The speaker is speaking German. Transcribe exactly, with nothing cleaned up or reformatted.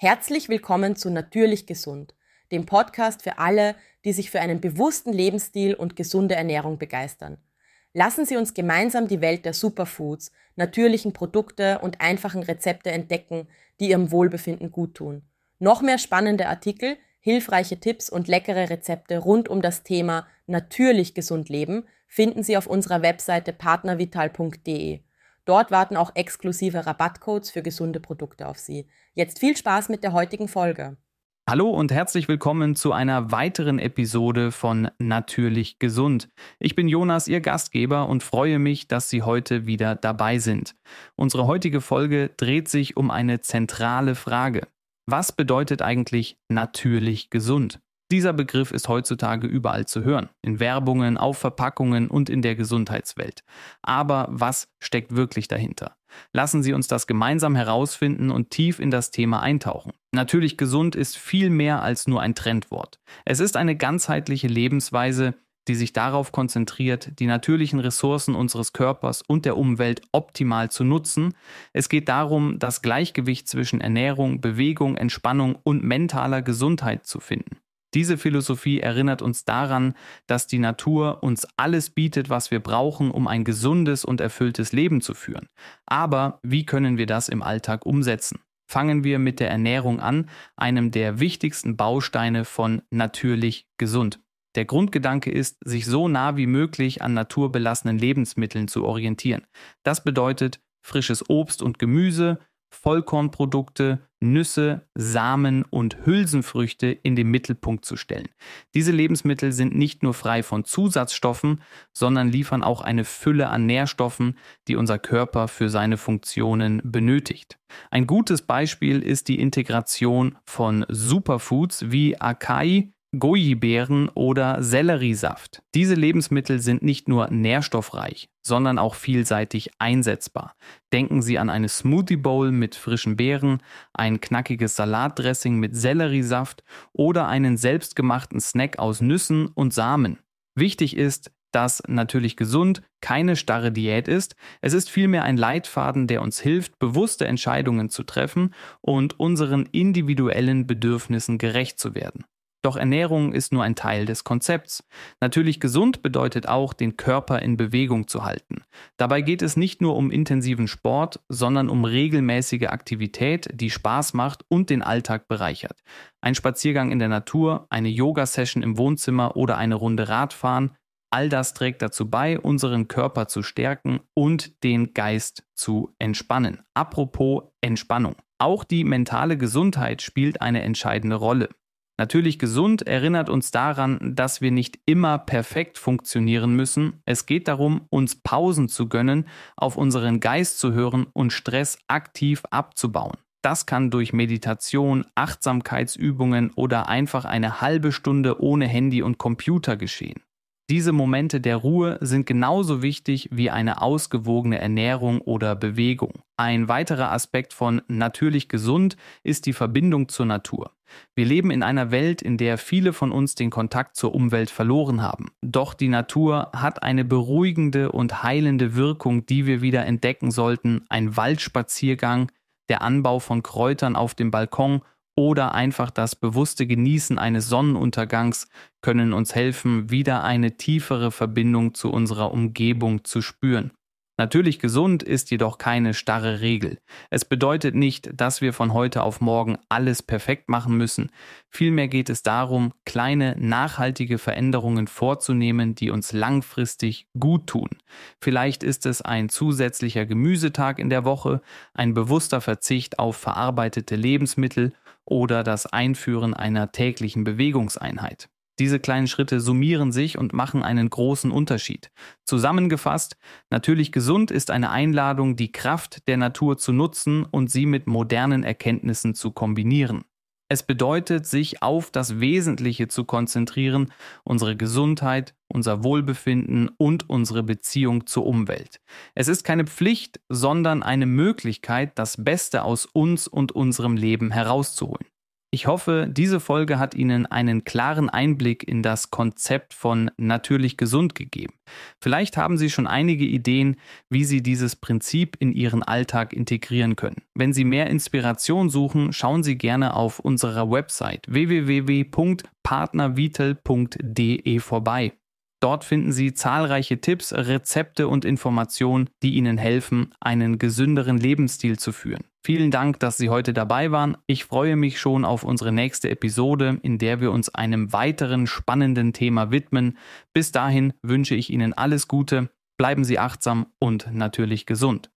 Herzlich willkommen zu Natürlich Gesund, dem Podcast für alle, die sich für einen bewussten Lebensstil und gesunde Ernährung begeistern. Lassen Sie uns gemeinsam die Welt der Superfoods, natürlichen Produkte und einfachen Rezepte entdecken, die Ihrem Wohlbefinden guttun. Noch mehr spannende Artikel, hilfreiche Tipps und leckere Rezepte rund um das Thema natürlich gesund leben finden Sie auf unserer Webseite partnervital punkt de. Dort warten auch exklusive Rabattcodes für gesunde Produkte auf Sie. Jetzt viel Spaß mit der heutigen Folge. Hallo und herzlich willkommen zu einer weiteren Episode von Natürlich Gesund. Ich bin Jonas, Ihr Gastgeber, und freue mich, dass Sie heute wieder dabei sind. Unsere heutige Folge dreht sich um eine zentrale Frage. Was bedeutet eigentlich natürlich gesund? Dieser Begriff ist heutzutage überall zu hören, in Werbungen, auf Verpackungen und in der Gesundheitswelt. Aber was steckt wirklich dahinter? Lassen Sie uns das gemeinsam herausfinden und tief in das Thema eintauchen. Natürlich gesund ist viel mehr als nur ein Trendwort. Es ist eine ganzheitliche Lebensweise, die sich darauf konzentriert, die natürlichen Ressourcen unseres Körpers und der Umwelt optimal zu nutzen. Es geht darum, das Gleichgewicht zwischen Ernährung, Bewegung, Entspannung und mentaler Gesundheit zu finden. Diese Philosophie erinnert uns daran, dass die Natur uns alles bietet, was wir brauchen, um ein gesundes und erfülltes Leben zu führen. Aber wie können wir das im Alltag umsetzen? Fangen wir mit der Ernährung an, einem der wichtigsten Bausteine von natürlich gesund. Der Grundgedanke ist, sich so nah wie möglich an naturbelassenen Lebensmitteln zu orientieren. Das bedeutet frisches Obst und Gemüse, Vollkornprodukte, Nüsse, Samen und Hülsenfrüchte in den Mittelpunkt zu stellen. Diese Lebensmittel sind nicht nur frei von Zusatzstoffen, sondern liefern auch eine Fülle an Nährstoffen, die unser Körper für seine Funktionen benötigt. Ein gutes Beispiel ist die Integration von Superfoods wie Acai, Goji-Beeren oder Selleriesaft. Diese Lebensmittel sind nicht nur nährstoffreich, sondern auch vielseitig einsetzbar. Denken Sie an eine Smoothie Bowl mit frischen Beeren, ein knackiges Salatdressing mit Selleriesaft oder einen selbstgemachten Snack aus Nüssen und Samen. Wichtig ist, dass natürlich gesund keine starre Diät ist. Es ist vielmehr ein Leitfaden, der uns hilft, bewusste Entscheidungen zu treffen und unseren individuellen Bedürfnissen gerecht zu werden. Doch Ernährung ist nur ein Teil des Konzepts. Natürlich gesund bedeutet auch, den Körper in Bewegung zu halten. Dabei geht es nicht nur um intensiven Sport, sondern um regelmäßige Aktivität, die Spaß macht und den Alltag bereichert. Ein Spaziergang in der Natur, eine Yoga-Session im Wohnzimmer oder eine Runde Radfahren, all das trägt dazu bei, unseren Körper zu stärken und den Geist zu entspannen. Apropos Entspannung. Auch die mentale Gesundheit spielt eine entscheidende Rolle. Natürlich gesund erinnert uns daran, dass wir nicht immer perfekt funktionieren müssen. Es geht darum, uns Pausen zu gönnen, auf unseren Geist zu hören und Stress aktiv abzubauen. Das kann durch Meditation, Achtsamkeitsübungen oder einfach eine halbe Stunde ohne Handy und Computer geschehen. Diese Momente der Ruhe sind genauso wichtig wie eine ausgewogene Ernährung oder Bewegung. Ein weiterer Aspekt von natürlich gesund ist die Verbindung zur Natur. Wir leben in einer Welt, in der viele von uns den Kontakt zur Umwelt verloren haben. Doch die Natur hat eine beruhigende und heilende Wirkung, die wir wieder entdecken sollten. Ein Waldspaziergang, der Anbau von Kräutern auf dem Balkon oder einfach das bewusste Genießen eines Sonnenuntergangs können uns helfen, wieder eine tiefere Verbindung zu unserer Umgebung zu spüren. Natürlich gesund ist jedoch keine starre Regel. Es bedeutet nicht, dass wir von heute auf morgen alles perfekt machen müssen. Vielmehr geht es darum, kleine, nachhaltige Veränderungen vorzunehmen, die uns langfristig gut tun. Vielleicht ist es ein zusätzlicher Gemüsetag in der Woche, ein bewusster Verzicht auf verarbeitete Lebensmittel oder das Einführen einer täglichen Bewegungseinheit. Diese kleinen Schritte summieren sich und machen einen großen Unterschied. Zusammengefasst, natürlich gesund ist eine Einladung, die Kraft der Natur zu nutzen und sie mit modernen Erkenntnissen zu kombinieren. Es bedeutet, sich auf das Wesentliche zu konzentrieren, unsere Gesundheit, unser Wohlbefinden und unsere Beziehung zur Umwelt. Es ist keine Pflicht, sondern eine Möglichkeit, das Beste aus uns und unserem Leben herauszuholen. Ich hoffe, diese Folge hat Ihnen einen klaren Einblick in das Konzept von natürlich gesund gegeben. Vielleicht haben Sie schon einige Ideen, wie Sie dieses Prinzip in Ihren Alltag integrieren können. Wenn Sie mehr Inspiration suchen, schauen Sie gerne auf unserer Website w w w punkt partnervital punkt d e vorbei. Dort finden Sie zahlreiche Tipps, Rezepte und Informationen, die Ihnen helfen, einen gesünderen Lebensstil zu führen. Vielen Dank, dass Sie heute dabei waren. Ich freue mich schon auf unsere nächste Episode, in der wir uns einem weiteren spannenden Thema widmen. Bis dahin wünsche ich Ihnen alles Gute, bleiben Sie achtsam und natürlich gesund.